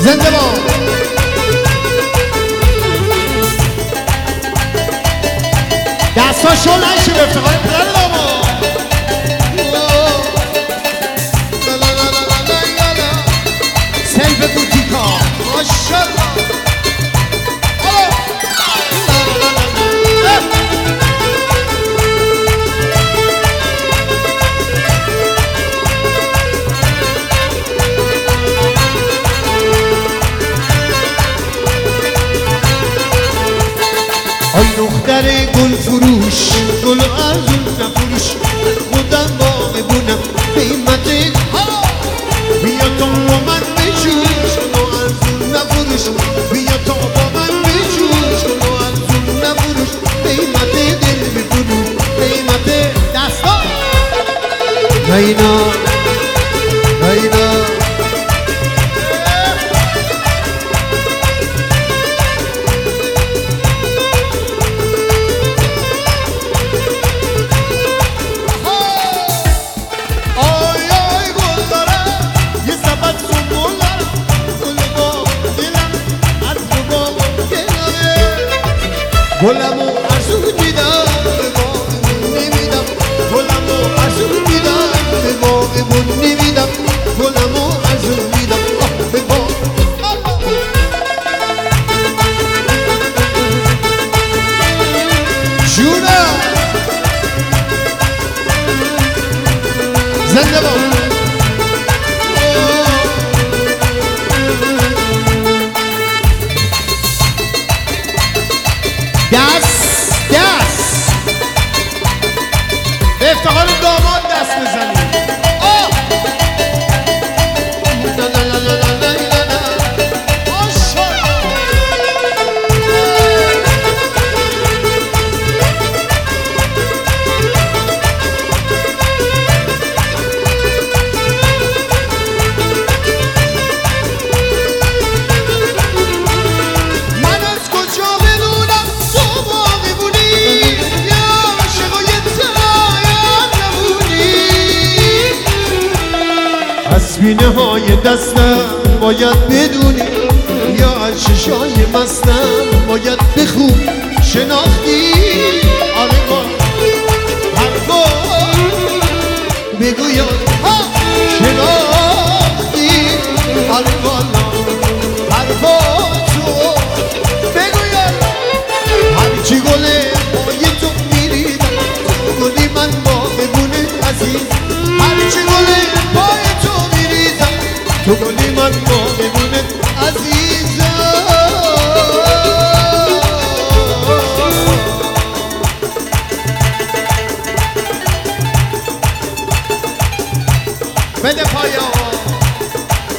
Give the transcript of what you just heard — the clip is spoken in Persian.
زنده باد. دستا شل نشه به افتقار پدر داماد. سیف بوتیکا ماشالله. آی دختر گل فروش، گل ارزون نفروش، خودم باغبونم قیمت بیا تا با من بجوش، گل ارزون نفروش، بیا تا با من بجوش، گل ارزون نفروش، قیمت دل بفروش، قیمت دستا اینا اینا. گلمو ارزو دیدم به باغمون نمیدم، گلمو ارزو دیدم به باغمون نمیدم، گلمو ارزو دیدم به باغ. جونم زنده باد. دست به افتخار داماد دست بزنید. بینه های دستم باید بدونی، یا از چشای مستم باید بخونی، شناختی آره با هر بار بگو یا